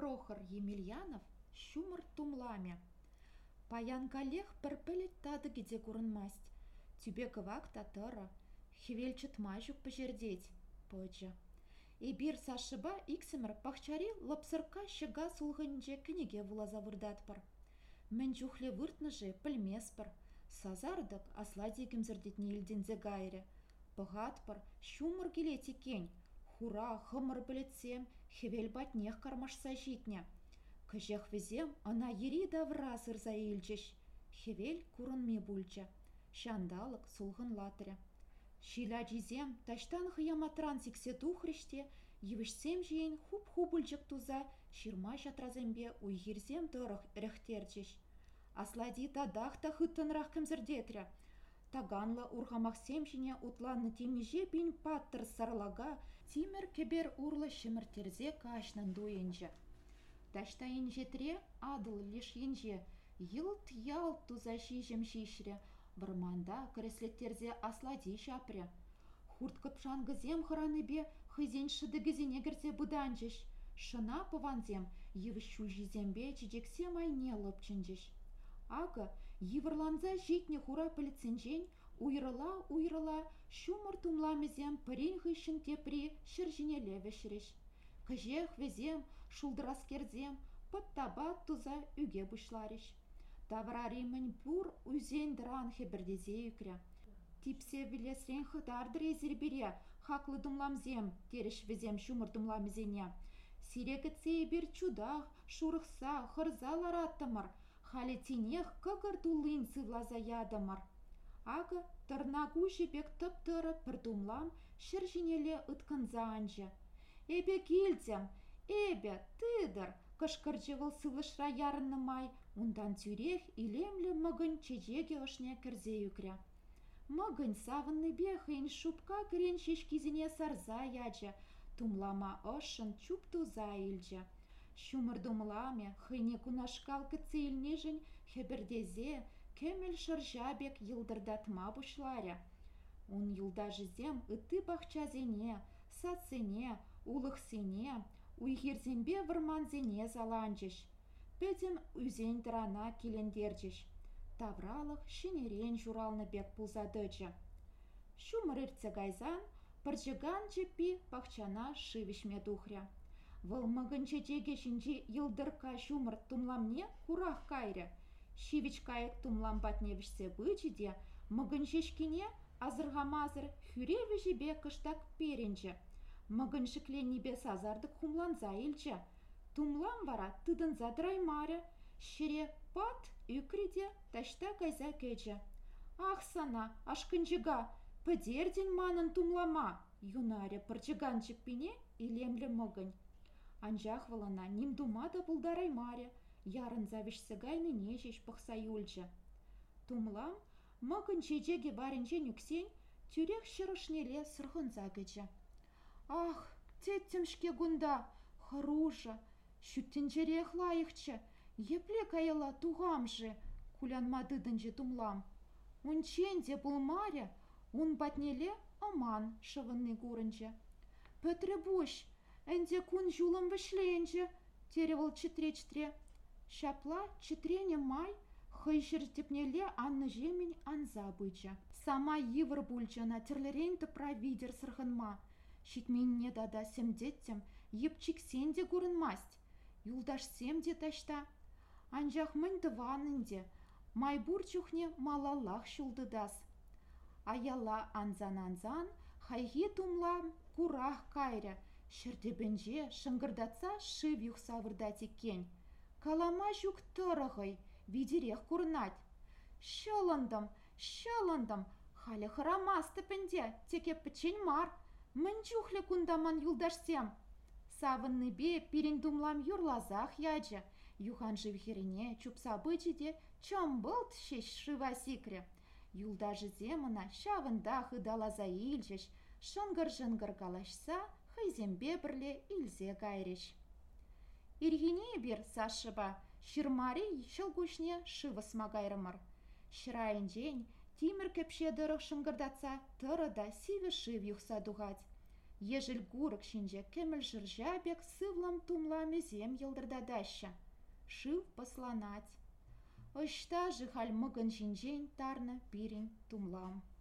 Прохор Емельянов шумыр тумламе. Паян коллег пірпілі тады кеде көрінмаст. Тюбе кывак татыра. Хевел чытмай жүк пожердеть. Пыджы. Эбир сашыба иксімір пахчари лапсырка шыга сулғынже кінеге вулаза вырдатпыр. Мен жүхле выртныжы пілмеспір. Сазардық асла дегімзірдетіне елдензе гайры. Пығатпыр, шумыр келеті кен. Хура, хымыр білетсем, хевел батнех кармашса житне. Кыжех візем, ана ери давра сырза елчеш. Хевел курынме бульча. Шандалық сулғын латыры. Шила жизем, таштан хыяматран сиксе тухрыште, евішсем жейін хуп-хубылжық туза, ширма шатразембе уйгерзем дұрық рехтерчеш. Аслади тадақта хыттынрақ кімзірдетрі. Таганла урғамақсем жіне утланны темеже бін паттыр сарлага, тимір кебер урлы шымыртерзе кашнын дуенже. Таштайын жетре адыл лиш енже, йылт-ялт туза шижем шишре, бұрманда кіреслеттерзе аслади шапры. Хурт кыпшангызем хыраныбе хызен шыдыгызене кірзе бұданжеш. Шына пыванзем евішу жизембе чедексем айне лыпчынжеш. Ага, еврланза житне хура пілітсенжен, уйрыла, шумыр тумламезем пірен ғышын тепри шыржинеле вешіреш. Кыжех везем, шулдыраскерзем, пыттабат туза үге бұшлареш. Тавраримын бұр үзен дыран хебірдезе үкрі. Типсе вілесрен хыдардыр езірбере, хақлы думламзем, тереш везем шумыр думламезене. Сирекітсе бір чудақ, шурықса, хырзалар аттымыр, халетинех кығыр дулын сывлаза ядымыр. Ағы тұрнагу жебек тып-тұры пірдумлам шыржинеле ұткынза анжы. Эбе келдем, эбе, тыдыр, кышкыржығыл сывышра ярынны май, ундан тюрех илемлі мұгын чежеге ұшне кірзе үкрі. Мұгын савынны бехейн шупка кірен шешкізіне сарза яджы, тумлама ұшын чуп туза илжі. Шумырдумламе хыне кунашкал кыцеліне жын хебірдезе кемел шыржабек йылдырдатма бұшларя. Он йылда жызем ыты бақчазене, сатсене, улықсене, уйгерзенбе вырманзене заланжыш. Пөдім үзен дырана келендержіш. Тавралық шинерен журалны бек пулзадыжы. Шумыр үртсе гайзан, пыржыган жеппи бақчана шывишме духря. Выл мығын чечеге шинчи йылдырка шумыр тумламне курах кайры. Шивич кайык тумлам батневішсе бычыде, мығын шешкене азырғамазыр хүреві жебе кыштак перенчі. Мығын шықленнебе сазардық хумланза елчі. Тумлам вара тыдынза драймары, шире пат үкреде ташта кайза кечі. Ах сана, ашкынжыга, пыдерден манын тумлама, юнаре пырчыганчык пене илемлі мығын. Анжақ валана нимдумада бұлдараймаре, ярын завишсе гайны нежеш пықса юльчы. Тумлам, мығын чечеге барынче нүксен, тюрех шырышнеле сырғынза кечі. Ах, теттімшке гунда, хыружа, шүттінжерех лайықчы, епле кайыла туғамжы, кулянмадыдынжы тумлам. Унченде бұлмаре, ун батнеле аман шывынны гурынжы. Пөтрі бұш, әнде күн жулым вішленжі, теревіл чітре-чітре. Шапла чітрене май, хый жіртепнеле анны жемен анза бычы. Сама евір бұлчына тірлерен провидер сырғынма. Шитменне дада семдеттем, епчиксен де көрінмаст. Юлдашсем де ташта. Анжақ мін дыванынде, майбур чухне малаллах шулдыдас. Аяла анзан-анзан, хайге тумлам курах кайры. Шырдебенже шыңгырдатса шыв юқса вырдат екен. Калама жүк тұрығый, видерех курнат. Шылындым, халі хырамасты пінде, теке пічен мар. Мін жүхлі күндаман юлдашсем. Савынны бе перен думлам юрлазах яджы. Юхан живхерене чупса бычыде чамбылт шеш шыва сикре. Юлдажы земына шавында хыдалаза илжеш, шынгыр-жынгыр калашса, хайзембе бірле илзе гайреш. Иргене бер сашыба, шырмари шылгушне шывысма гайрымыр. Шырайын жен, тимір кепше дырық шынгырдатса, тұрыда сиві шыв юқса дуғад. Ежел курык шинче кемел жыржабек сывлам тумламе зем йылдырдадаща. Шыв посланать. Ышта же халь мыгын шинчен тарны пирень тумлам.